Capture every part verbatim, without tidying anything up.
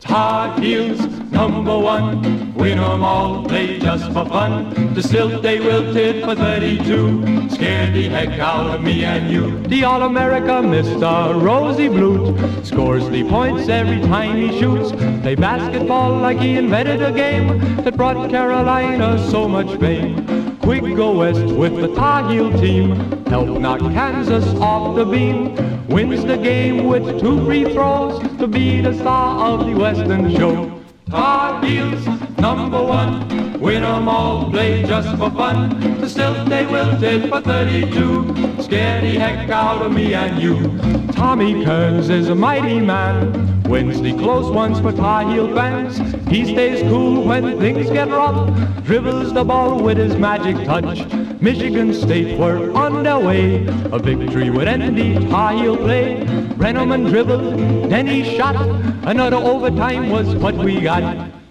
Tar Heels, number one, win 'em all, play just for fun. The Stilt they wilted for thirty-two, scared the heck out of me and you. The All-America Mister Rosie Blute scores the points every time he shoots. Play basketball like he invented a game that brought Carolina so much fame. Quick go west with the Tar Heel team, help knock Kansas off the beam. Wins the game with two free throws to be the star of the Western show. Tar Heels, number one, win 'em all, play just for fun. The Stilt they wilted for thirty-two, scared the heck out of me and you. Tommy Kearns is a mighty man, wins the close ones for Tar Heel fans. He stays cool when things get rough, dribbles the ball with his magic touch. Michigan State were on their way, a victory would end the Tar Heel play. Brenneman dribbled, then he shot, another overtime was what we got.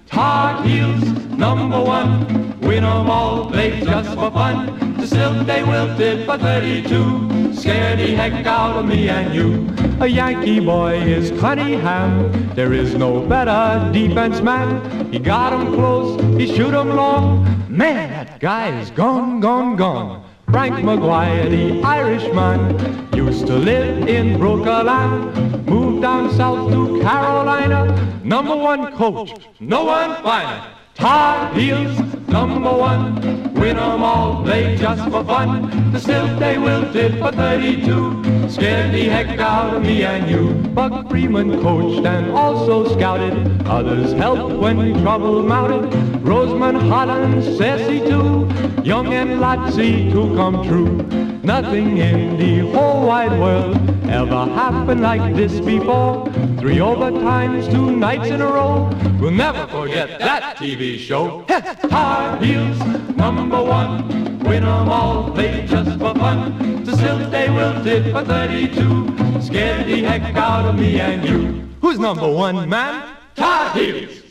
Tar Heels, number one, win 'em all, play just for fun. The Stilt they wilted for thirty-two, scared the heck out of me and you. A Yankee boy is Cunningham, there is no better defense man. He got 'em close, he shoot 'em long, man, that guy is gone, gone, gone. Frank McGuire, the Irishman, used to live in Brooklyn, moved down south to Carolina. Number one coach, no one finer. Tar Heels, number one, win 'em all, play just for fun. The Stilt they wilted for thirty-two, scared the heck out of me and you. Buck Freeman coached and also scouted, others helped when trouble mounted. Roseman Holland says he too, young and lotsy to come true. Nothing in the whole wide world ever happened like this before. Three overtimes, two nights in a row, we'll never forget that T V show. Tar Heels, number one, win 'em all, play just for fun. The Stilt they wilted for thirty-two, scared the heck out of me and you. Who's number one, man? Tar Heels!